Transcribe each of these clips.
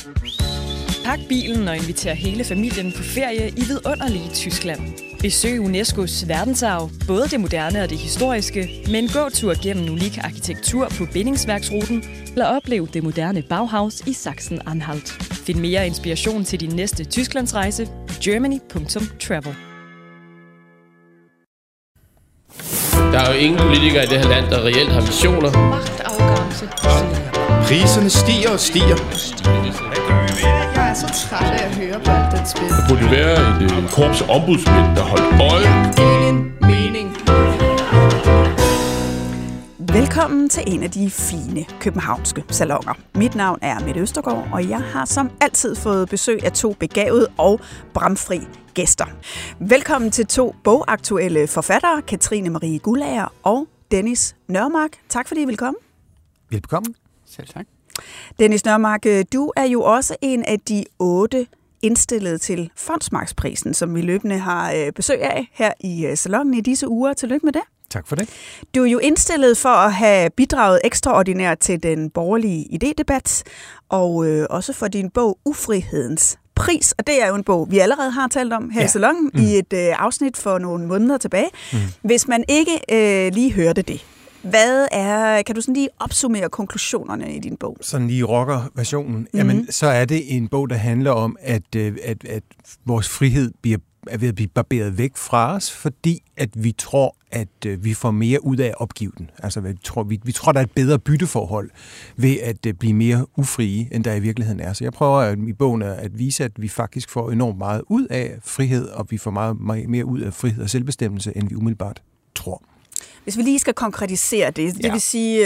Pak bilen og inviter hele familien på ferie i vidunderlige Tyskland. Besøg UNESCO's verdensarv, både det moderne og det historiske, med en gåtur gennem unik arkitektur på bindingsværksruten, eller oplev det moderne Bauhaus i Sachsen-Anhalt. Find mere inspiration til din næste Tysklandsrejse på germany.travel. Der er jo ingen politikere i det her land, der reelt har visioner. Magtafgangse. Priserne stiger og stiger. Jeg er så træt af at høre på alt den spil. Der burde jo være et korps af ombudsmænd, der holdt øje. Ingen mening. Velkommen til en af de fine københavnske salonger. Mit navn er Mette Østergaard, og jeg har som altid fået besøg af to begavede og bramfri gæster. Velkommen til to bogaktuelle forfattere, Katrine Marie Guldager og Dennis Nørmark. Tak fordi I vil komme. Velkommen. Selv tak. Dennis Nørmark, du er jo også en af de 8 indstillet til Fondsmarksprisen, som vi løbende har besøg af her i salongen i disse uger. Tillykke med det. Tak for det. Du er jo indstillet for at have bidraget ekstraordinært til den borgerlige idédebat, og også for din bog Ufrihedens pris. Og det er jo en bog, vi allerede har talt om her i salongen i et afsnit for nogle måneder tilbage. Hvis man ikke lige hørte det, kan du sådan lige opsummere konklusionerne i din bog? Sådan lige rocker-versionen. Jamen, så er det en bog, der handler om, at vores frihed er ved at blive barberet væk fra os, fordi at vi tror, at vi får mere ud af at opgive den. Altså, vi tror, der er et bedre bytteforhold ved at blive mere ufrie, end der i virkeligheden er. Så jeg prøver i bogen at vise, at vi faktisk får enormt meget ud af frihed, og vi får meget mere ud af frihed og selvbestemmelse, end vi umiddelbart tror. Hvis vi lige skal konkretisere det vil sige,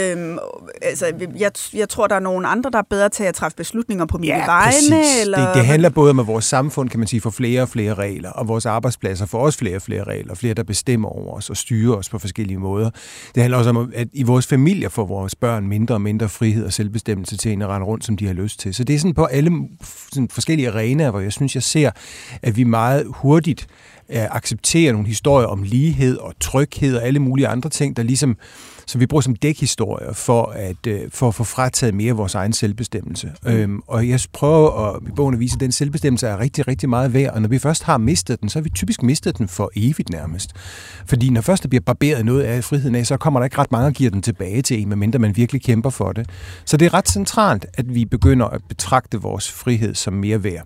jeg tror, der er nogle andre, der er bedre til at træffe beslutninger på mine vegne. Eller? Det handler både om, at vores samfund, kan man sige, får flere og flere regler, og vores arbejdspladser får også flere og flere regler, flere, der bestemmer over os og styrer os på forskellige måder. Det handler også om, at i vores familier får vores børn mindre og mindre frihed og selvbestemmelse til at rende rundt, som de har lyst til. Så det er sådan på alle sådan forskellige arenaer, hvor jeg synes, jeg ser, at vi meget hurtigt accepterer nogle historier om lighed og tryghed og alle mulige andre ting, der ligesom, som vi bruger som dækhistorier for at få frataget mere af vores egen selvbestemmelse. Og jeg prøver i bogen at vise, at den selvbestemmelse er rigtig, rigtig meget værd, og når vi først har mistet den, så har vi typisk mistet den for evigt nærmest. Fordi når først der bliver barberet noget af friheden af, så kommer der ikke ret mange, der giver den tilbage til en, medmindre man virkelig kæmper for det. Så det er ret centralt, at vi begynder at betragte vores frihed som mere værd.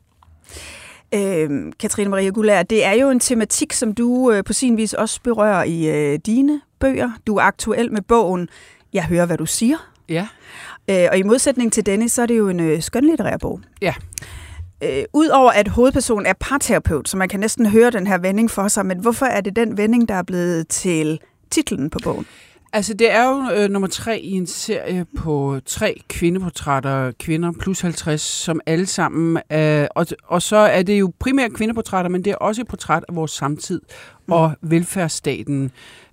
Katrine Marie Guldager, det er jo en tematik, som du på sin vis også berører i dine bøger. Du er aktuel med bogen Jeg hører, hvad du siger. Ja. Og i modsætning til Dennis, så er det jo en skønlitterær bog. Ja. Udover at hovedpersonen er parterapeut, så man kan næsten høre den her vending for sig, men hvorfor er det den vending, der er blevet til titlen på bogen? Altså, det er jo nummer 3 i en serie på 3 kvindeportrætter, kvinder plus 50, som alle sammen og så er det jo primært kvindeportrætter, men det er også et portræt af vores samtid og velfærdsstaten.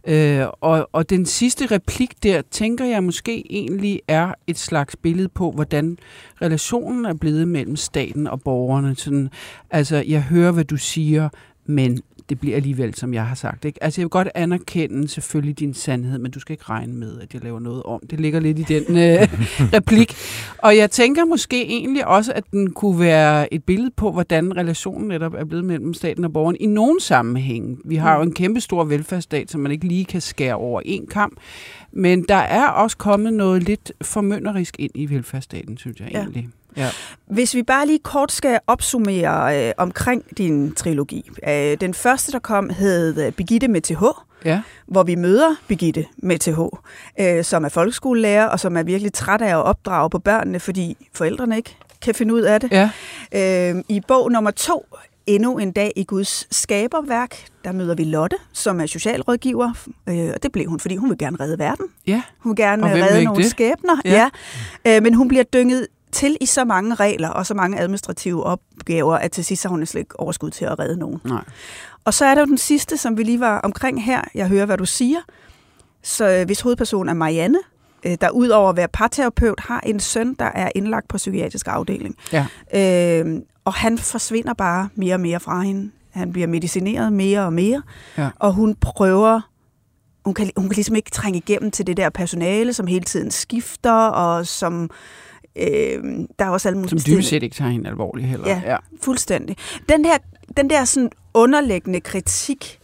Og den sidste replik der, tænker jeg måske egentlig er et slags billede på, hvordan relationen er blevet mellem staten og borgerne. Sådan, altså, jeg hører, hvad du siger, men det bliver alligevel, som jeg har sagt. Ikke? Altså, jeg vil godt anerkende selvfølgelig din sandhed, men du skal ikke regne med, at jeg laver noget om. Det ligger lidt i den replik. Og jeg tænker måske egentlig også, at den kunne være et billede på, hvordan relationen netop er blevet mellem staten og borgeren i nogen sammenhæng. Vi har jo en kæmpe stor velfærdsstat, som man ikke lige kan skære over en kamp. Men der er også kommet noget lidt formynderisk ind i velfærdsstaten, synes jeg egentlig. Ja. Hvis vi bare lige kort skal opsummere omkring din trilogi. Den første, der kom, hed Birgitte med TH, hvor vi møder Birgitte med TH, som er folkeskolelærer, og som er virkelig træt af at opdrage på børnene, fordi forældrene ikke kan finde ud af det. Ja. I bog nummer 2, Endnu en dag i Guds skaberværk, der møder vi Lotte, som er socialrådgiver, og det blev hun, fordi hun vil gerne redde verden. Ja. Hun vil gerne redde nogle skæbner. Ja. Men hun bliver dynget til i så mange regler og så mange administrative opgaver, at til sidst har hun slet ikke overskud til at redde nogen. Nej. Og så er der jo den sidste, som vi lige var omkring her. Jeg hører, hvad du siger. Så hvis hovedperson er Marianne, der udover at være parterapeut, har en søn, der er indlagt på psykiatrisk afdeling. Ja. Og han forsvinder bare mere og mere fra hende. Han bliver medicineret mere og mere. Ja. Og hun prøver... Hun kan ligesom ikke trænge igennem til det der personale, som hele tiden skifter, og som der er også alle mulige... Som dybest set ikke tager hende alvorligt heller. Ja, fuldstændig. Den der sådan underliggende kritik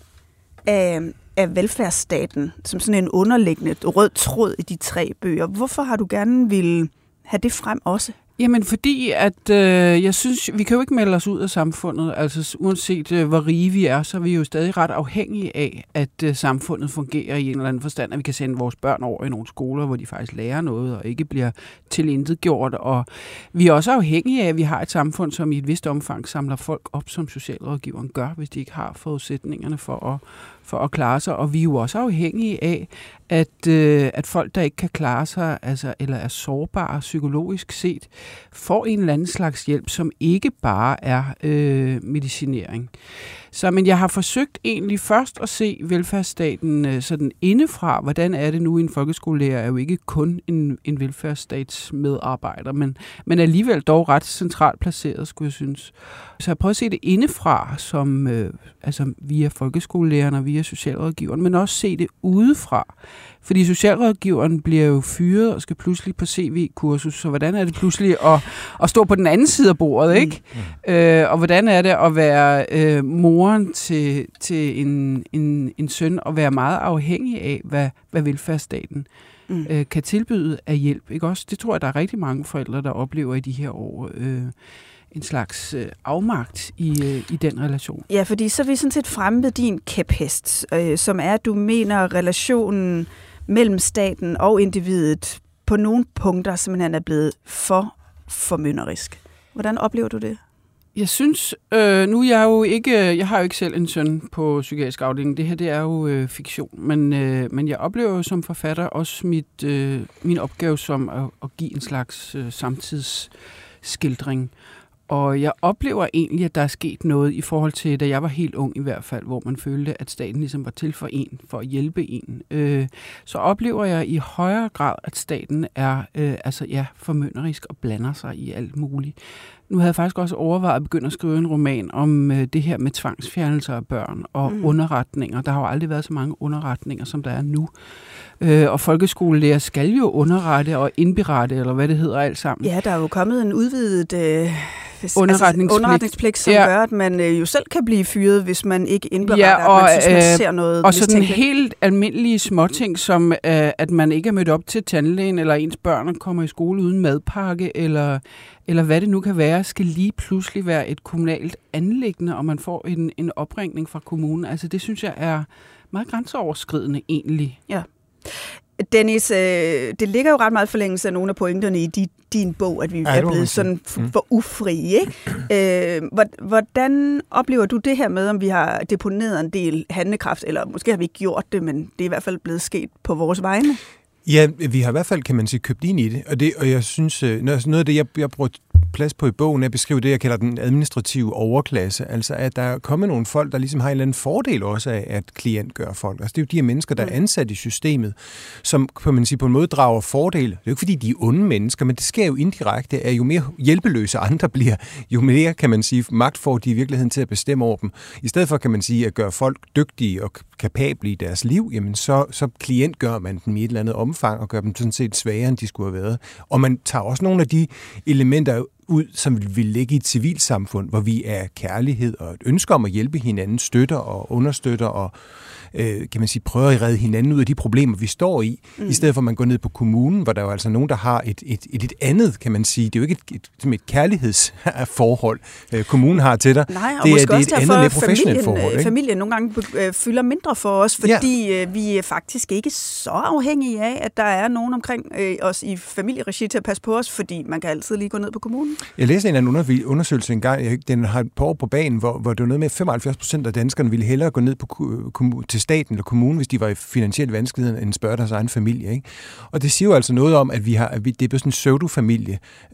af velfærdsstaten, som sådan en underliggende rød tråd i de 3 bøger, hvorfor har du gerne ville have det frem også? Jamen fordi, at jeg synes, vi kan jo ikke melde os ud af samfundet. Altså uanset hvor rige vi er, så er vi jo stadig ret afhængige af, at samfundet fungerer i en eller anden forstand, at vi kan sende vores børn over i nogle skoler, hvor de faktisk lærer noget og ikke bliver tilintetgjort. Og vi er også afhængige af, at vi har et samfund, som i et vist omfang samler folk op, som socialrådgiveren gør, hvis de ikke har forudsætningerne for at klare sig. Og vi er jo også afhængige af, at folk, der ikke kan klare sig, altså, eller er sårbare psykologisk set, får en eller anden slags hjælp, som ikke bare er medicinering. Men jeg har forsøgt egentlig først at se velfærdsstaten sådan indefra. Hvordan er det nu? En folkeskolelærer er jo ikke kun en velfærdsstatsmedarbejder, men alligevel dog ret centralt placeret, skulle jeg synes. Så jeg prøver at se det indefra, som altså via folkeskolelæreren og via socialrådgiveren, men også se det udefra. Fordi socialrådgiveren bliver jo fyret og skal pludselig på CV-kursus, så hvordan er det pludselig at stå på den anden side af bordet, ikke? Og hvordan er det at være moren til en søn og være meget afhængig af, hvad velfærdsstaten kan tilbyde af hjælp, ikke også? Det tror jeg, der er rigtig mange forældre, der oplever i de her år en slags afmagt i den relation. Ja, fordi så er vi sådan set fremme ved din kæphest, som er, at du mener, relationen mellem staten og individet på nogle punkter simpelthen er blevet for formynderisk. Hvordan oplever du det? Jeg synes, nu er jeg jo ikke, jeg har jo ikke selv en søn på psykiatrisk afdeling. Det her, det er jo fiktion. Men jeg oplever jo som forfatter også min opgave som at give en slags samtidsskildring. Og jeg oplever egentlig, at der er sket noget i forhold til, da jeg var helt ung i hvert fald, hvor man følte, at staten ligesom var til for at hjælpe en. Så oplever jeg i højere grad, at staten er formynderisk og blander sig i alt muligt. Nu havde jeg faktisk også overvejet at begynde at skrive en roman om det her med tvangsfjernelser af børn og underretninger. Der har jo aldrig været så mange underretninger, som der er nu. Og folkeskolelærer skal jo underrette og indberette, eller hvad det hedder alt sammen. Ja, der er jo kommet en udvidet underretningspligt, som gør, at man jo selv kan blive fyret, hvis man ikke indberetter, at man synes, man ser noget. Og sådan helt almindelige småting, som at man ikke er mødt op til tandlægen, eller ens børn kommer i skole uden madpakke, eller hvad det nu kan være, skal lige pludselig være et kommunalt anliggende, og man får en opringning fra kommunen. Altså det synes jeg er meget grænseoverskridende egentlig. Ja. Dennis, det ligger jo ret meget forlængelse af nogle af pointerne i din bog, at vi er blevet sådan for ufrie, ikke? Hvordan oplever du det her med, om vi har deponeret en del handlekraft, eller måske har vi ikke gjort det, men det er i hvert fald blevet sket på vores vegne? Ja, vi har i hvert fald, kan man sige, købt ind i det, og jeg synes, noget af det, jeg bruger plads på i bogen, er at beskrive det, jeg kalder den administrative overklasse, altså at der er kommet nogle folk, der ligesom har en eller anden fordel også af at klientgøre folk. Altså det er jo de her mennesker, der er ansat i systemet, som, kan man sige, på en måde drager fordel. Det er jo ikke fordi, de er onde mennesker, men det sker jo indirekte, at jo mere hjælpeløse andre bliver, jo mere, kan man sige, magt får de i virkeligheden til at bestemme over dem. I stedet for, kan man sige, at gøre folk dygtige og kapable i deres liv, jamen så klientgør man dem i et eller andet omfang og gør dem sådan set svagere, end de skulle have været. Og man tager også nogle af de elementer ud, som vi vil ligge i et civilsamfund, hvor vi er kærlighed og et ønske om at hjælpe hinanden, støtter og understøtter og kan man sige, prøver at redde hinanden ud af de problemer, vi står i, i stedet for at man går ned på kommunen, hvor der er jo altså nogen, der har et andet, kan man sige. Det er jo ikke et kærlighedsforhold, kommunen har til dig. Nej, og det er et andet mere professionelt forhold. Ikke? Familien nogle gange fylder mindre for os, fordi vi er faktisk ikke så afhængige af, at der er nogen omkring os i familieregi til at passe på os, fordi man kan altid lige gå ned på kommunen. Jeg læste en eller anden undersøgelse engang, den har et par år på banen, hvor det var noget med 75% af danskerne ville hellere gå ned på til staten eller kommunen, hvis de var i finansielle vanskeligheder, end spørge deres egen familie. Ikke? Og det siger jo altså noget om, at det er sådan en pseudo-familie,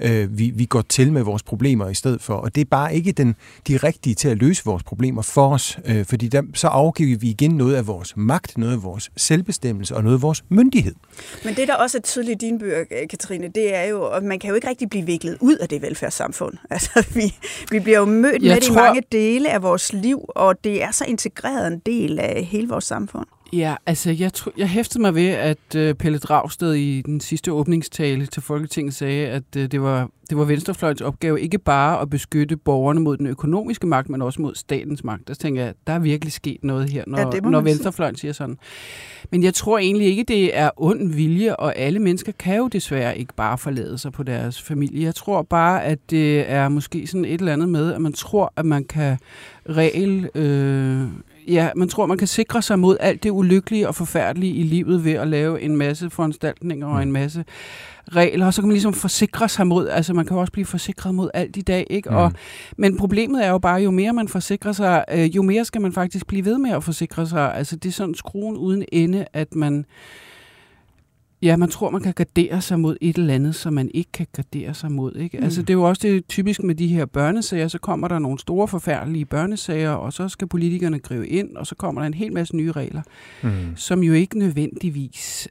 vi går til med vores problemer i stedet for. Og det er bare ikke de rigtige til at løse vores problemer for os, fordi så afgiver vi igen noget af vores magt, noget af vores selvbestemmelse og noget af vores myndighed. Men det, der også er tydeligt i dine bøger, Katrine, det er jo, at man kan jo ikke rigtig blive viklet ud af det velfærdssamfund. Altså, vi bliver jo mødt med det i mange dele af vores liv, og det er så integreret en del af hele vores samfund. Ja, altså jeg hæftede mig ved, at Pelle Dragsted i den sidste åbningstale til Folketinget sagde, at det var venstrefløjens opgave ikke bare at beskytte borgerne mod den økonomiske magt, men også mod statens magt. Der tænker jeg, der er virkelig sket noget her, når venstrefløjen siger sådan. Men jeg tror egentlig ikke, det er ond vilje, og alle mennesker kan jo desværre ikke bare forlade sig på deres familie. Jeg tror bare, at det er måske sådan et eller andet med, at man tror, at man kan man tror, man kan sikre sig mod alt det ulykkelige og forfærdelige i livet ved at lave en masse foranstaltninger og en masse regler, og så kan man ligesom forsikre sig mod, altså man kan jo også blive forsikret mod alt i dag, ikke? Men problemet er jo bare, jo mere man forsikrer sig, jo mere skal man faktisk blive ved med at forsikre sig. Altså det er sådan skruen uden ende, at man tror, man kan gardere sig mod et eller andet, som man ikke kan gardere sig mod, ikke? Altså det er jo også det typisk med de her børnesager, så kommer der nogle store forfærdelige børnesager, og så skal politikerne gribe ind, og så kommer der en hel masse nye regler, som jo ikke nødvendigvis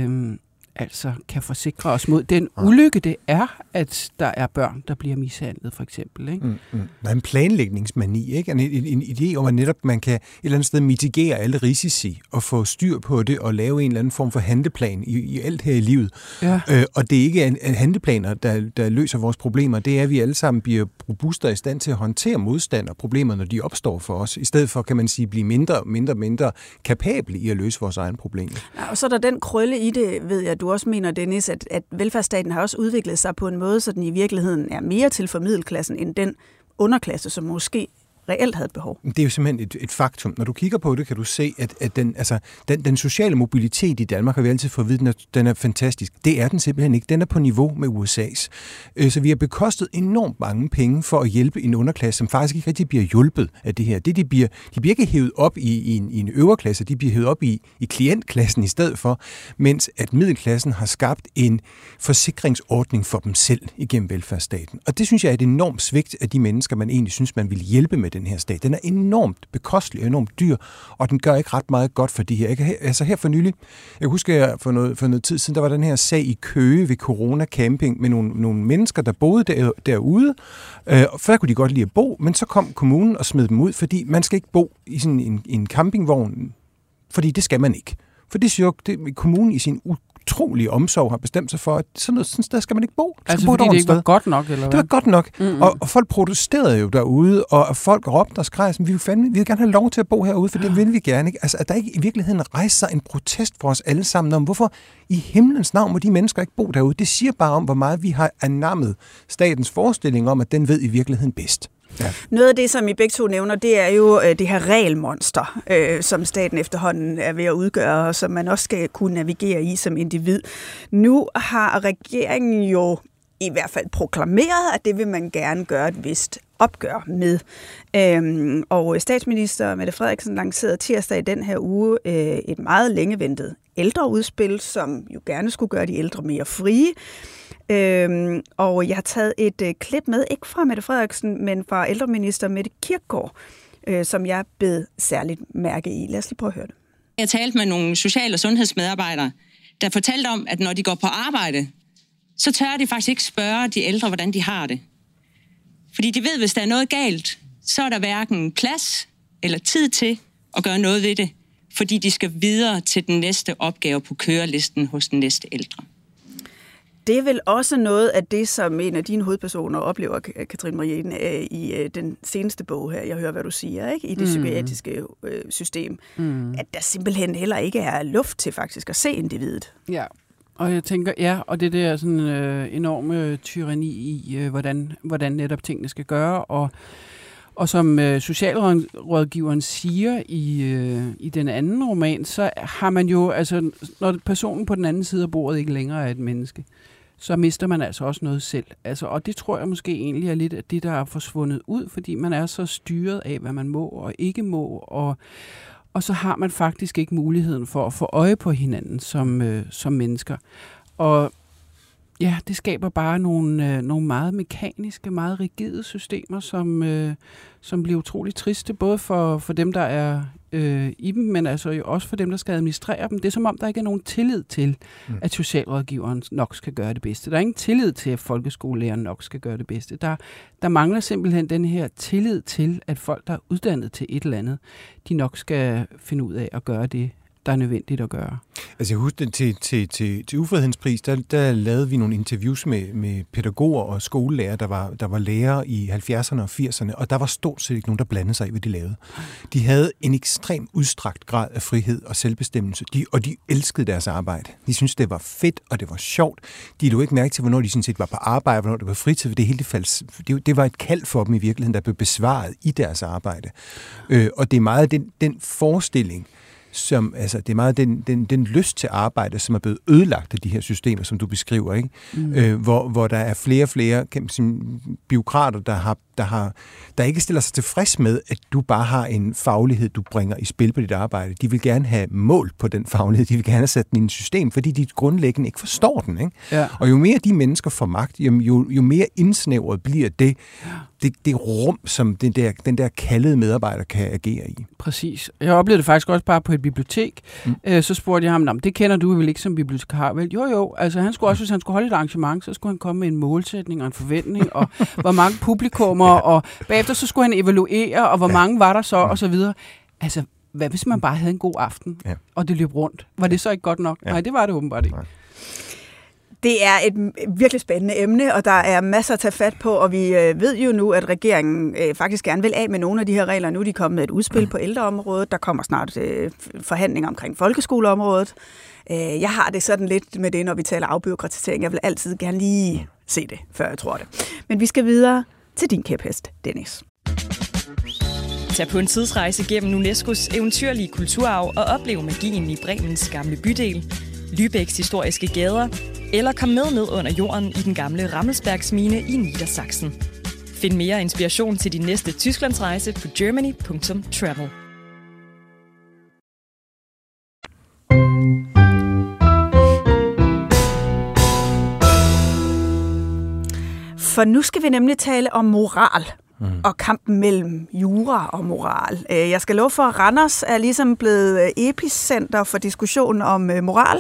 kan forsikre os mod den ulykke, det er, at der er børn, der bliver mishandlet, for eksempel. Ikke? Der er en planlægningsmani, ikke? En idé om, at netop man kan et eller andet sted mitigere alle risici og få styr på det og lave en eller anden form for handleplan i alt her i livet. Ja. Og det er ikke handleplaner, der løser vores problemer. Det er, at vi alle sammen bliver robuste og i stand til at håndtere modstand og problemer, når de opstår for os. I stedet for, kan man sige, blive mindre kapable i at løse vores egne problemer. Ja, og så er der den krølle i det, ved jeg, du også mener, Dennis, at velfærdsstaten har også udviklet sig på en måde, så den i virkeligheden er mere til for middelklassen end den underklasse, som måske reelt havde behov. Det er jo simpelthen et faktum. Når du kigger på det, kan du se, at den sociale mobilitet i Danmark, har vi altid fået at vide, den er fantastisk. Det er den simpelthen ikke. Den er på niveau med USA's. Så vi har bekostet enormt mange penge for at hjælpe en underklasse, som faktisk ikke rigtig bliver hjulpet af det her. De bliver ikke hævet op i en øverklasse, de bliver hævet op i klientklassen i stedet for, mens at middelklassen har skabt en forsikringsordning for dem selv igennem velfærdsstaten. Og det synes jeg er et enormt svigt af de mennesker, man egentlig synes, man vil hjælpe med den her stat. Den er enormt bekostelig og enormt dyr, og den gør ikke ret meget godt for de her. Her for nylig, jeg husker for noget tid siden, der var den her sag i Køge ved Corona Camping med nogle mennesker, der boede derude. Før kunne de godt lide at bo, men så kom kommunen og smed dem ud, fordi man skal ikke bo i sådan en campingvogn, fordi det skal man ikke. For det siger jo, kommunen i sin utrolige omsorg har bestemt sig for, at sådan noget, der skal man ikke bo. Altså fordi det ikke var godt nok, eller hvad? Det var godt nok. Og folk protesterede jo derude, og folk råbte og skreg, vi vil gerne have lov til at bo herude, for det vil vi gerne. Ikke? Altså, at der ikke i virkeligheden rejser sig en protest for os alle sammen om, hvorfor i himlens navn må de mennesker ikke bo derude. Det siger bare om, hvor meget vi har anammet statens forestilling om, at den ved i virkeligheden bedst. Ja. Noget af det, som I begge to nævner, det er jo det her regelmonster, som staten efterhånden er ved at udgøre, og som man også skal kunne navigere i som individ. Nu har regeringen jo i hvert fald proklameret, at det vil man gerne gøre et vist opgør med. Og statsminister Mette Frederiksen lancerede tirsdag i den her uge et meget længeventet ældreudspil, som jo gerne skulle gøre de ældre mere frie. Og jeg har taget et klip med, ikke fra Mette Frederiksen, men fra ældreminister Mette Kirkegaard, som jeg bed særligt mærke i. Lad os lige prøve at høre det. Jeg talte med nogle social- og sundhedsmedarbejdere, der fortalte om, at når de går på arbejde, så tør de faktisk ikke spørge de ældre, hvordan de har det. Fordi de ved, hvis der er noget galt, så er der hverken plads eller tid til at gøre noget ved det, fordi de skal videre til den næste opgave på kørelisten hos den næste ældre. Det er vel også noget af det, som en af dine hovedpersoner oplever, Katrine Marien, i den seneste bog her. Jeg hører, hvad du siger, ikke? I det psykiatriske system. At der simpelthen heller ikke er luft til faktisk at se individet. Ja, og jeg tænker, og det der sådan enorme tyranni i, hvordan netop tingene skal gøre, og som socialrådgiveren siger i den anden roman, så har man jo, altså når personen på den anden side af bordet ikke længere er et menneske, så mister man altså også noget selv. Altså, og det tror jeg måske egentlig er lidt af det, der er forsvundet ud, fordi man er så styret af, hvad man må og ikke må, og så har man faktisk ikke muligheden for at få øje på hinanden som mennesker. Og ja, det skaber bare nogle meget mekaniske, meget rigide systemer, som bliver utroligt triste, både for dem, der er i dem, men altså jo også for dem, der skal administrere dem. Det er som om, der ikke er nogen tillid til, at socialrådgiveren nok skal gøre det bedste. Der er ingen tillid til, at folkeskolelæreren nok skal gøre det bedste. Der mangler simpelthen den her tillid til, at folk, der er uddannet til et eller andet, de nok skal finde ud af at gøre det der er nødvendigt at gøre. Altså jeg husker til Ufrihedspris, der lavede vi nogle interviews med pædagoger og skolelærer, der var lærere i 70'erne og 80'erne, og der var stort set ikke nogen, der blandede sig i, hvad de lavede. De havde en ekstrem udstrakt grad af frihed og selvbestemmelse, og de elskede deres arbejde. De syntes, det var fedt, og det var sjovt. De lå ikke mærke til, hvornår de sådan set var på arbejde, hvornår det var fritid, for det var et kald for dem i virkeligheden, der blev besvaret i deres arbejde. Og det er meget den forestilling, det er meget den lyst til arbejde, som er blevet ødelagt af de her systemer, som du beskriver, ikke? Hvor der er flere og flere bureaukrater, der ikke stiller sig tilfreds med, at du bare har en faglighed, du bringer i spil på dit arbejde. De vil gerne have mål på den faglighed, de vil gerne have sat den i et system, fordi de grundlæggende ikke forstår den, ikke? Ja. Og jo mere de mennesker får magt, jo mere indsnævret bliver det rum, som den der kaldede medarbejder kan agere i. Præcis. Jeg oplevede det faktisk også bare på et bibliotek. Så spurgte jeg ham, det kender du vel ikke som bibliotekar, vel? Jo. Altså han skulle også, hvis han skulle holde et arrangement, så skulle han komme med en målsætning og en forventning, og hvor mange publikummer, og bagefter så skulle han evaluere, og hvor mange var der så, og så videre. Altså, hvad hvis man bare havde en god aften, og det løb rundt? Var det så ikke godt nok? Ja. Nej, det var det åbenbart ikke. Det er et virkelig spændende emne, og der er masser at tage fat på, og vi ved jo nu, at regeringen faktisk gerne vil af med nogle af de her regler. Nu er de kommet med et udspil på ældreområdet, der kommer snart forhandlinger omkring folkeskoleområdet. Jeg har det sådan lidt med det, når vi taler afbureaukratisering. Jeg vil altid gerne lige se det, før jeg tror det. Men vi skal videre til din kæphest, Dennis. Tag på en tidsrejse gennem UNESCO's eventyrlige kulturarv og oplev magien i Bremens gamle bydel, Lübecks historiske gader, eller kom med ned under jorden i den gamle Rammelsbergsmine i Niedersachsen. Find mere inspiration til din næste Tysklandsrejse på germany.travel. For nu skal vi nemlig tale om moral. Og kampen mellem jura og moral. Jeg skal love for, at Randers er ligesom blevet epicenter for diskussionen om moral,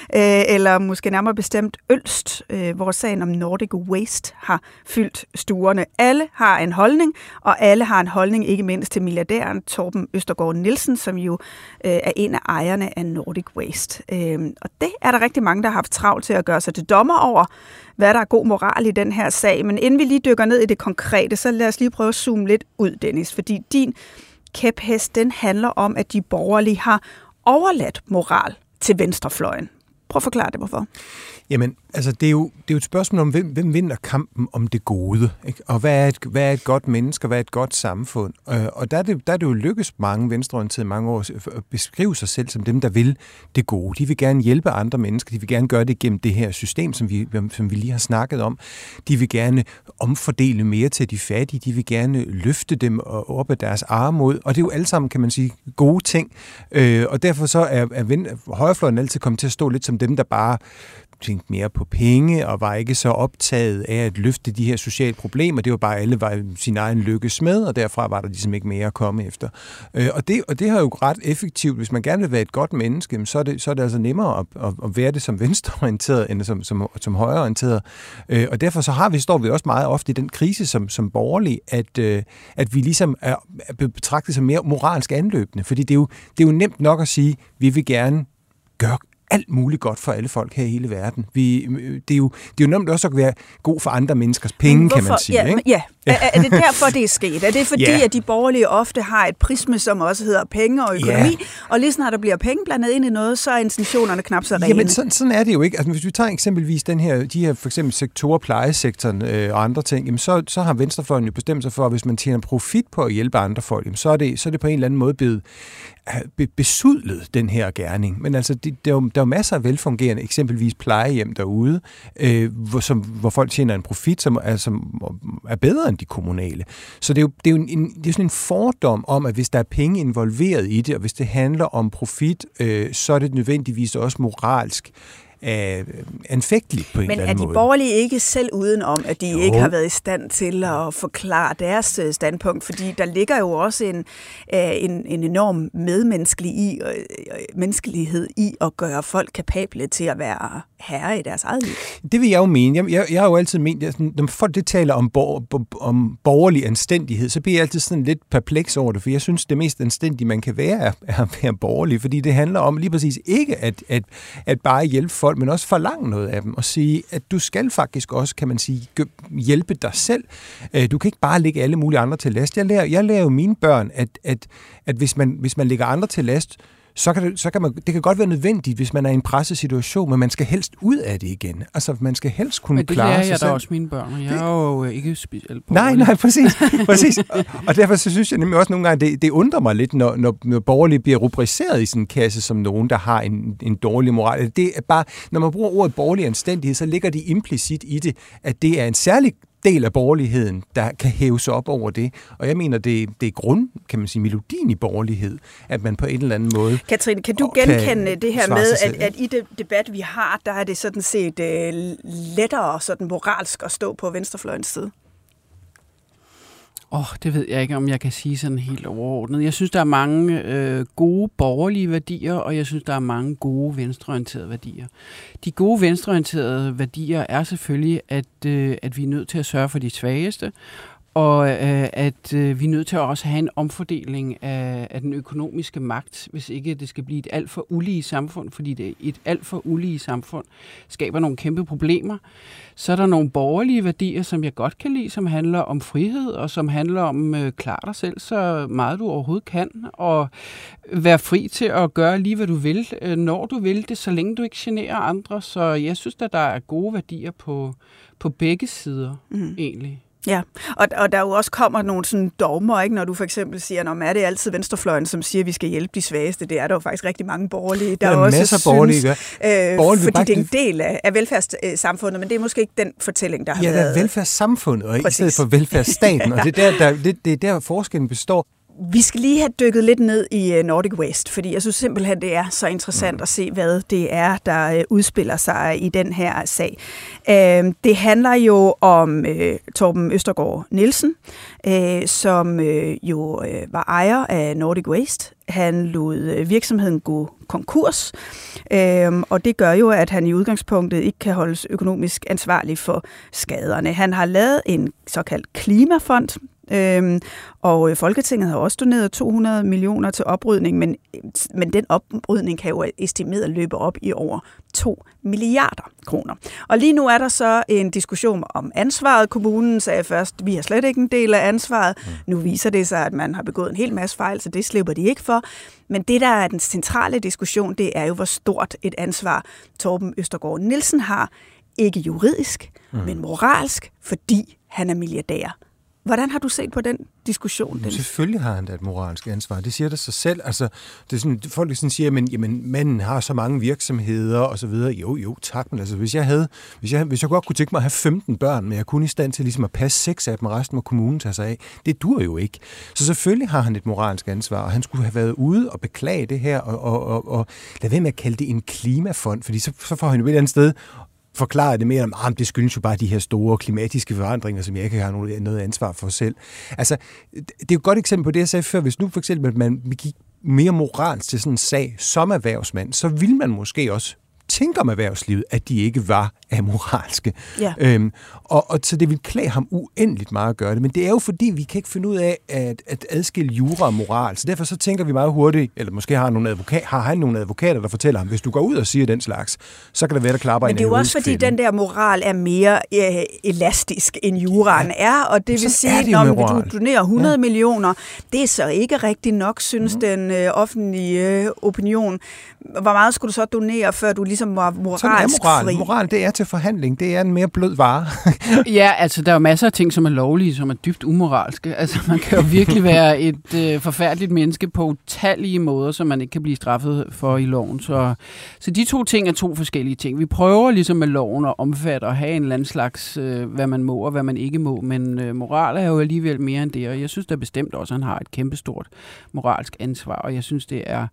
eller måske nærmere bestemt Ølst, hvor sagen om Nordic Waste har fyldt stuerne. Alle har en holdning, og alle har en holdning ikke mindst til milliardæren Torben Østergaard Nielsen, som jo er en af ejerne af Nordic Waste. Og det er der rigtig mange, der har haft travlt til at gøre sig til dommer over, hvad der er god moral i den her sag. Men inden vi lige dykker ned i det konkrete, så lad os lige prøve at zoome lidt ud, Dennis. Fordi din kæphest, den handler om, at de borgerlige har overladt moral til venstrefløjen. Prøv at forklare det, hvorfor. Jamen, altså det er jo et spørgsmål om, hvem vinder kampen om det gode, ikke? Og hvad er et godt menneske, og hvad er et godt samfund? Og der er det jo lykkes mange venstreorienterede mange år at beskrive sig selv som dem, der vil det gode. De vil gerne hjælpe andre mennesker, de vil gerne gøre det gennem det her system, som vi lige har snakket om. De vil gerne omfordele mere til de fattige, de vil gerne løfte dem op af deres armod, og det er jo alle sammen, kan man sige, gode ting. Og derfor så er højrefløjen altid kommet til at stå lidt som dem, der bare tænkte mere på penge, og var ikke så optaget af at løfte de her sociale problemer. Det var bare, alle var sin egen lykkes med, og derfra var der ligesom ikke mere at komme efter. Og det har jo ret effektivt. Hvis man gerne vil være et godt menneske, så er det altså nemmere at være det som venstreorienteret, end som højreorienteret. Og derfor står vi også meget ofte i den krise som borgerlige, at vi ligesom er betragtet som mere moralsk anløbende. Fordi det er jo nemt nok at sige, vi vil gerne gøre alt muligt godt for alle folk her i hele verden. Det er jo nemt også at være god for andre menneskers penge, kan man sige. Ikke? Ja. Er det derfor, det er sket? Er det fordi, at de borgerlige ofte har et prisme, som også hedder penge og økonomi, og lige snart der bliver penge blandet ind i noget, så er intentionerne knap så rene? Jamen, sådan er det jo ikke. Altså, hvis vi tager eksempelvis de her for eksempel sektorer, plejesektoren og andre ting, jamen, så har venstrefløjen jo bestemt sig for, at hvis man tjener profit på at hjælpe andre folk, jamen, så er det på en eller anden måde blevet besudlet, den her gerning. Men altså, der er jo masser af velfungerende, eksempelvis plejehjem derude, hvor folk tjener en profit, som er bedre end de kommunale. Så det er jo sådan en fordom om, at hvis der er penge involveret i det, og hvis det handler om profit, så er det nødvendigvis også moralsk anfægtelig på en eller anden måde. Men er de borgerlige ikke selv udenom, at de ikke har været i stand til at forklare deres standpunkt? Fordi der ligger jo også en enorm menneskelighed i at gøre folk kapable til at være herre i deres eget liv. Det vil jeg jo mene. Jeg har jo altid ment, at når folk det taler om borgerlig anstændighed, så bliver jeg altid sådan lidt perpleks over det, for jeg synes, det mest anstændige, man kan være, er at være borgerlig, fordi det handler om lige præcis ikke at bare hjælpe folk, men også forlange noget af dem, og sige, at du skal faktisk også, kan man sige, hjælpe dig selv. Du kan ikke bare lægge alle mulige andre til last. Jeg lærer jo mine børn, at hvis man lægger andre til last, det kan godt være nødvendigt, hvis man er i en pressesituation, men man skal helst ud af det igen. Altså, man skal helst kunne klare sig selv. Det lærer jeg da også mine børn, og jeg er jo ikke specielt borgerlig. Nej, præcis. Og derfor så synes jeg nemlig også nogle gange, det undrer mig lidt, når borgerlige bliver rubriceret i sådan en kasse som nogen, der har en dårlig moral. Det er bare, når man bruger ordet borgerlig anstændighed, så ligger det implicit i det, at det er en særlig del af borgerligheden, der kan hæve sig op over det. Og jeg mener, det er grund, kan man sige, melodien i borgerlighed, at man på en eller anden måde... Katrine, kan du genkende det her med, at i det debat, vi har, der er det sådan set lettere sådan moralsk at stå på venstrefløjens side? Det ved jeg ikke, om jeg kan sige sådan helt overordnet. Jeg synes, der er mange gode borgerlige værdier, og jeg synes, der er mange gode venstreorienterede værdier. De gode venstreorienterede værdier er selvfølgelig, at vi er nødt til at sørge for de svageste, og at vi er nødt til at også have en omfordeling af den økonomiske magt, hvis ikke det skal blive et alt for ulige samfund, fordi det et alt for ulige samfund skaber nogle kæmpe problemer. Så er der nogle borgerlige værdier, som jeg godt kan lide, som handler om frihed, og som handler om klar dig selv så meget du overhovedet kan, og være fri til at gøre lige, hvad du vil, når du vil det, så længe du ikke generer andre. Så jeg synes, at der er gode værdier på begge sider, egentlig. Ja, og der jo også kommer nogle sådan dogmer, ikke? Når du for eksempel siger, er det altid venstrefløjen, som siger, at vi skal hjælpe de svageste. Det er der jo faktisk rigtig mange borgerlige, der også masser af borgerlige, fordi det er en del af velfærdssamfundet, men det er måske ikke den fortælling, der har været. Ja, det er velfærdssamfundet, og i stedet for velfærdsstaten, og det er der forskellen består. Vi skal lige have dykket lidt ned i Nordic Waste, fordi jeg synes simpelthen, det er så interessant at se, hvad det er, der udspiller sig i den her sag. Det handler jo om Torben Østergaard Nielsen, som jo var ejer af Nordic Waste. Han lod virksomheden gå konkurs, og det gør jo, at han i udgangspunktet ikke kan holdes økonomisk ansvarlig for skaderne. Han har lavet en såkaldt klimafond, og Folketinget har også doneret 200 millioner til oprydning, men den oprydning kan jo estimeret løbe op i over 2 milliarder kroner. Og lige nu er der så en diskussion om ansvaret. Kommunen sagde først, vi har slet ikke en del af ansvaret. Nu viser det sig, at man har begået en hel masse fejl, så det slipper de ikke for. Men det, der er den centrale diskussion, det er jo, hvor stort et ansvar Torben Østergaard Nielsen har. Ikke juridisk, men moralsk, fordi han er milliardær. Hvordan har du set på den diskussion? Selvfølgelig har han da et moralsk ansvar. Det siger det sig selv. Altså, det er sådan, folk sådan siger, jamen, manden har så mange virksomheder og så videre. Jo, tak. Men altså, hvis jeg godt kunne tænke mig at have 15 børn, men jeg kunne i stand til ligesom at passe 6 af dem, og resten må kommunen tage sig af. Det dur jo ikke. Så selvfølgelig har han et moralsk ansvar, og han skulle have været ude og beklage det her, og lad være med at kalde det en klimafond, fordi så får han jo et eller andet sted forklare det mere om, det skyldes jo bare de her store klimatiske forandringer, som jeg ikke har noget ansvar for selv. Altså, det er jo et godt eksempel på det, jeg sagde før. Hvis nu for eksempel, at man gik mere moralsk til sådan en sag som erhvervsmand, så ville man måske også tænke om erhvervslivet, at de ikke var amoralske. Ja. Og så det vil klæde ham uendeligt meget at gøre det. Men det er jo fordi, vi kan ikke finde ud af at adskille jura og moral. Så derfor så tænker vi meget hurtigt, eller måske har han nogle advokater, der fortæller ham, hvis du går ud og siger den slags, så kan det være, der klapper en. Men det er jo også fordi, den der moral er mere elastisk, end juraen er, og det vil sige, når du donerer 100 millioner, det er så ikke rigtig nok, synes den offentlige opinion. Hvor meget skulle du så donere, før du ligesom var moralsk fri? Moral, det er til forhandling. Det er en mere blød vare. Ja, altså der er jo masser af ting, som er lovlige, som er dybt umoralske. Altså man kan jo virkelig være et forfærdeligt menneske på utallige måder, som man ikke kan blive straffet for i loven. Så de to ting er to forskellige ting. Vi prøver ligesom med loven at omfatte og have en eller anden slags, hvad man må og hvad man ikke må, men moral er jo alligevel mere end det, og jeg synes da bestemt også, at han har et kæmpestort moralsk ansvar, og jeg synes, det er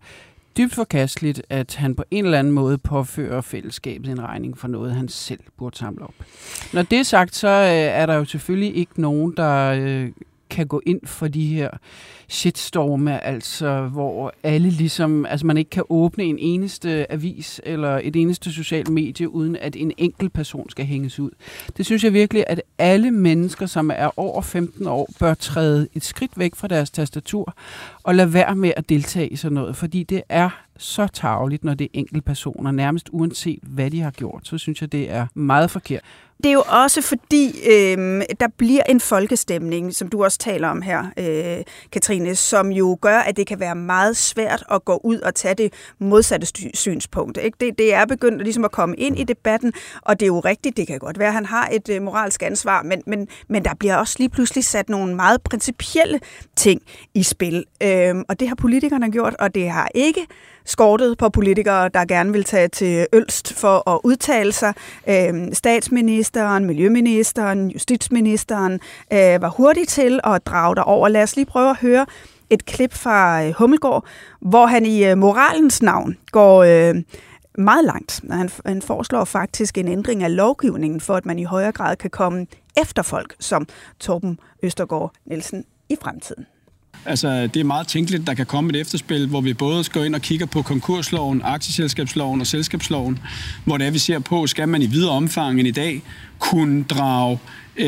dybt forkasteligt, at han på en eller anden måde påfører fællesskabet en regning for noget, han selv burde samle op. Når det er sagt, så er der jo selvfølgelig ikke nogen, der kan gå ind for de her shitstorme, altså hvor alle ligesom, altså man ikke kan åbne en eneste avis eller et eneste socialt medie, uden at en enkelt person skal hænges ud. Det synes jeg virkelig, at alle mennesker, som er over 15 år, bør træde et skridt væk fra deres tastatur og lade være med at deltage i sådan noget, fordi det er så tarveligt, når det er enkeltpersoner, nærmest uanset hvad de har gjort, så synes jeg, det er meget forkert. Det er jo også fordi, der bliver en folkestemning, som du også taler om her, Katrine, som jo gør, at det kan være meget svært at gå ud og tage det modsatte synspunkt. Ikke? Det er begyndt ligesom at komme ind i debatten, og det er jo rigtigt, det kan godt være, at han har et moralsk ansvar, men der bliver også lige pludselig sat nogle meget principielle ting i spil. Og det har politikerne gjort, og det har ikke skortet på politikere, der gerne vil tage til Ølst for at udtale sig. Statsministeren, miljøministeren, justitsministeren var hurtig til at drage derover. Lad os lige prøve at høre et klip fra Hummelgaard, hvor han i moralens navn går meget langt. Han foreslår faktisk en ændring af lovgivningen, for at man i højere grad kan komme efter folk som Torben Østergaard Nielsen i fremtiden. Altså, det er meget tænkeligt, der kan komme et efterspil, hvor vi både skal ind og kigger på konkursloven, aktieselskabsloven og selskabsloven, hvor det er, vi ser på, skal man i videre omfang end i dag kunne drage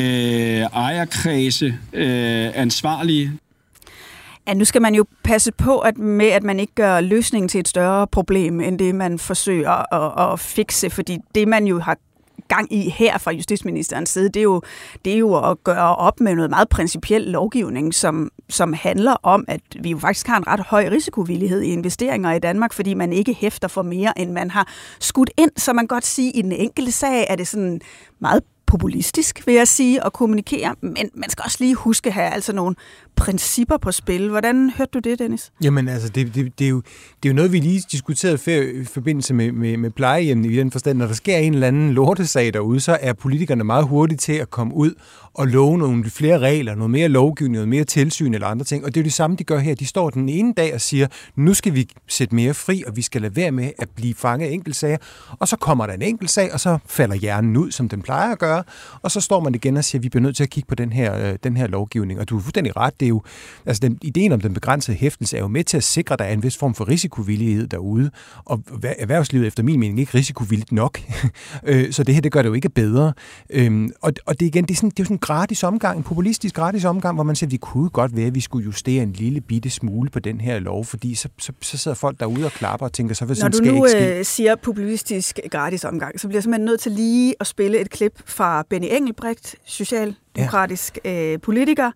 ejerkredse ansvarlige. Ja, nu skal man jo passe på at man ikke gør løsningen til et større problem, end det man forsøger at fikse, fordi det man jo har gang i her fra justitsministerens side, det er jo at gøre op med noget meget principiel lovgivning, som handler om, at vi jo faktisk har en ret høj risikovillighed i investeringer i Danmark, fordi man ikke hæfter for mere, end man har skudt ind. Så man kan godt sige, at i den enkelte sag er det sådan meget populistisk, vil jeg sige, at kommunikere, men man skal også lige huske at have altså nogle principper på spil. Hvordan hørte du det, Dennis? Jamen altså, det er jo noget, vi lige diskuterede før i forbindelse med plejehjem i den forstand. Når der sker en eller anden lortesag derude, så er politikerne meget hurtige til at komme ud og love nogle flere regler, noget mere lovgivning, noget mere tilsyn eller andre ting. Og det er jo det samme, de gør her. De står den ene dag og siger, nu skal vi sætte mere fri, og vi skal lade være med at blive fanget af enkeltsager. Og så kommer der en enkeltsag, og så falder hjernen ud, som den plejer at gøre. Og så står man igen og siger, at vi bliver nødt til at kigge på den her lovgivning. Og du er fuldstændig ret. Det er jo, altså ideen om den begrænsede hæftelse er jo med til at sikre, at der er en vis form for risikovillighed derude. Og erhvervslivet efter min mening ikke risikovilligt nok. Så det her, det gør det jo ikke bedre. Og det igen, det er jo sådan en gratis omgang, en populistisk gratis omgang, hvor man siger, at vi kunne godt være, at vi skulle justere en lille bitte smule på den her lov, fordi så sidder folk derude og klapper og tænker, så hvad sådan skal ikke ske. Når du nu siger populistisk gratis omgang, så bliver jeg simpelthen nødt til lige at spille et klip fra Benny Engelbrecht, socialdemokratisk politiker,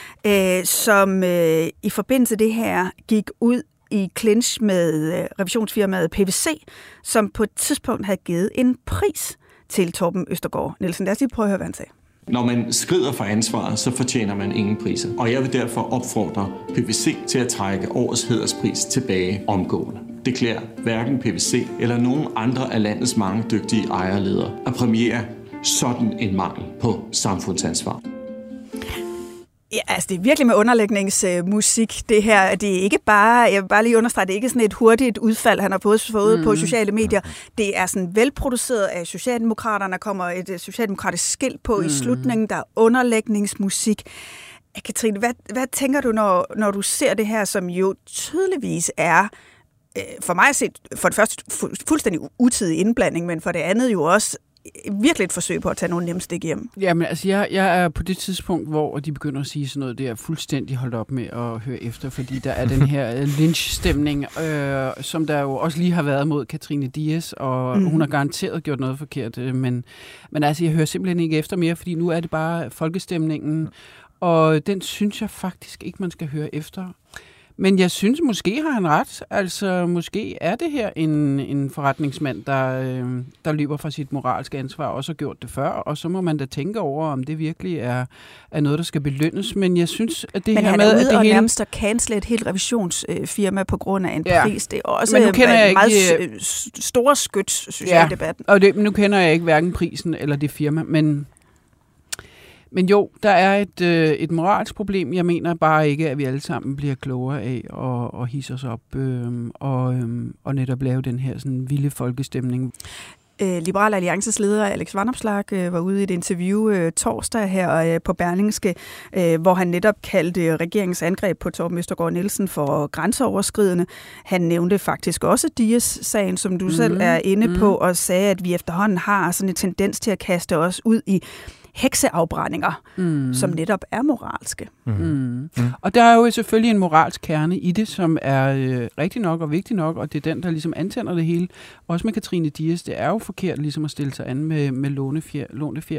som i forbindelse det her gik ud i clinch med revisionsfirmaet PwC, som på et tidspunkt havde givet en pris til Torben Østergaard Nielsen. Lad os lige prøve at høre, hvad han sagde. Når man skrider fra ansvaret, så fortjener man ingen priser. Og jeg vil derfor opfordre PwC til at trække årets hæderspris tilbage omgående. Det klæder hverken PwC eller nogen andre af landets mange dygtige ejerledere at præmiere sådan en mangel på samfundsansvar. Ja, altså det er virkelig med underlægningsmusik, det her. Det er ikke bare, jeg vil bare lige understrege, det er ikke sådan et hurtigt udfald, han har fået på sociale medier. Det er sådan velproduceret af Socialdemokraterne. Der kommer et socialdemokratisk skilt på i slutningen, der er underlægningsmusik. Katrine, hvad tænker du, når du ser det her, som jo tydeligvis er, for mig set, for det første fuldstændig utidig indblanding, men for det andet jo også virkelig et forsøg på at tage nogle nemmestik hjem. Jamen, altså, jeg er på det tidspunkt, hvor de begynder at sige sådan noget, det er fuldstændig holdt op med at høre efter, fordi der er den her lynch-stemning, som der jo også lige har været mod Katrine Dias, og hun har garanteret gjort noget forkert, men altså, jeg hører simpelthen ikke efter mere, fordi nu er det bare folkestemningen, og den synes jeg faktisk ikke, man skal høre efter. Men jeg synes, måske har han ret. Altså, måske er det her en forretningsmand, der løber fra sit moralske ansvar, og også har gjort det før, og så må man da tænke over, om det virkelig er noget, der skal belønnes. Men jeg synes, at det her med, at det hele... Men han er ude og nærmest at cancele et helt revisionsfirma på grund af en pris. Det er også et meget store skyt, synes jeg, i debatten. Og nu kender jeg ikke hverken prisen eller det firma, men Men jo, der er et moralsk problem. Jeg mener bare ikke, at vi alle sammen bliver klogere af at hisse os op og netop lave den her sådan vilde folkestemning. Liberal Alliances leder Alex Vanopslagh var ude i et interview torsdag her på Berlingske, hvor han netop kaldte regeringens angreb på Torben Østergaard Nielsen for grænseoverskridende. Han nævnte faktisk også Dias-sagen, som du selv er inde på, og sagde, at vi efterhånden har sådan en tendens til at kaste os ud i hekseafbrændinger, som netop er moralske. Og der er jo selvfølgelig en moralsk kerne i det, som er rigtig nok og vigtig nok, og det er den, der ligesom antænder det hele. Også med Katrine Dias, det er jo forkert ligesom at stille sig an med lånte fjer.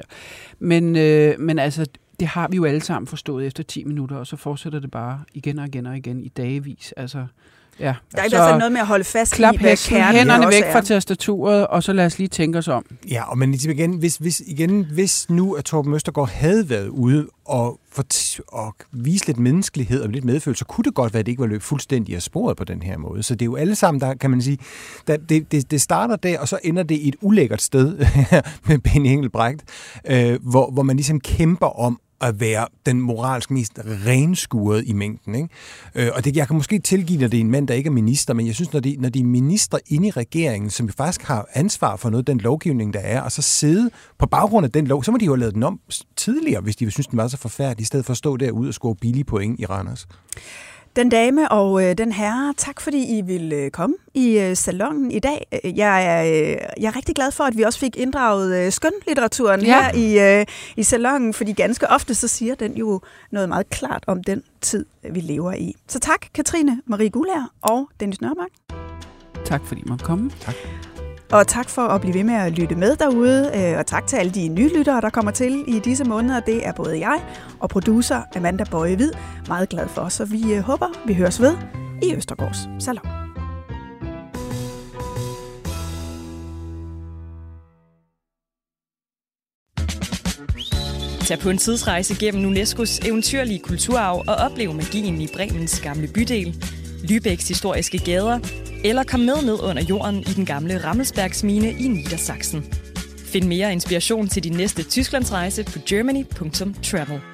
Men altså, det har vi jo alle sammen forstået efter 10 minutter, og så fortsætter det bare igen og igen og igen i dagevis. Altså, ja. Der er i hvert fald noget med at holde fast i, hvad kernen hænderne væk fra tastaturet, og så lad os lige tænke os om. Ja, og men igen, hvis nu at Torben Østergaard havde været ude og vise lidt menneskelighed og lidt medfølelse, så kunne det godt være, at det ikke var løbet fuldstændig af sporet på den her måde. Så det er jo alle sammen, der kan man sige, det starter der, og så ender det i et ulækkert sted med Benny Engelbrecht, hvor man ligesom kæmper om at være den moralsk mest renskurede i mængden. Ikke? Og jeg kan måske tilgive, når det er en mand, der ikke er minister, men jeg synes, når de er minister inde i regeringen, som faktisk har ansvar for noget, den lovgivning, der er, og så sidde på baggrund af den lov, så må de jo have lavet den om tidligere, hvis de synes, den var så forfærdelig, i stedet for at stå derude og score billige point i Randers. Den dame og den herre, tak fordi I vil komme i salonen i dag. Jeg er rigtig glad for, at vi også fik inddraget skønlitteraturen her i salonen, fordi ganske ofte så siger den jo noget meget klart om den tid, vi lever i. Så tak, Katrine Marie Guldager og Dennis Nørmark. Tak fordi I måtte komme. Tak. Og tak for at blive ved med at lytte med derude, og tak til alle de nye lyttere, der kommer til i disse måneder. Det er både jeg og producer Amanda Bøje Hvid meget glad for, så vi håber, vi høres ved i Østergaards Salon. Tag på en tidsrejse gennem UNESCO's eventyrlige kulturarv og oplev magien i Bremens gamle bydel, Lübecks historiske gader, eller kom med ned under jorden i den gamle Rammelsbergsmine i Niedersachsen. Find mere inspiration til din næste Tysklandsrejse på germany.travel.